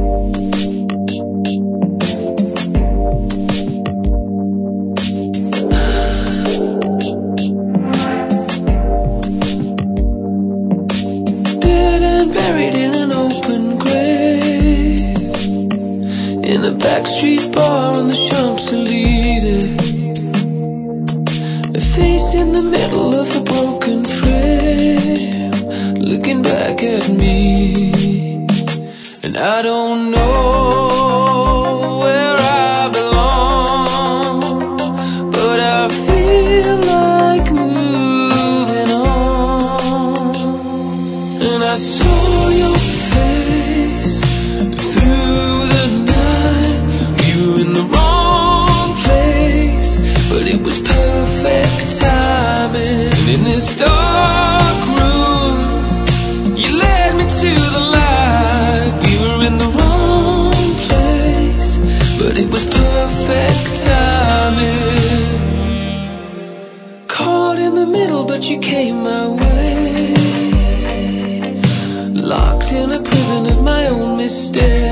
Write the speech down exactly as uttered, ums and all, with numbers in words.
In a backstreet bar on the Champs-Elysees, a face in the middle of a broken frame, looking back at me. And I don't know where I belong, but I feel like moving on. And I saw your face through the night. You were in the wrong place, but it was perfect timing. And in this dark room, you led me to the light. We were in the wrong place, but it was perfect timing. Caught in the middle, but you came my way. Locked in a prison of my own mistakes.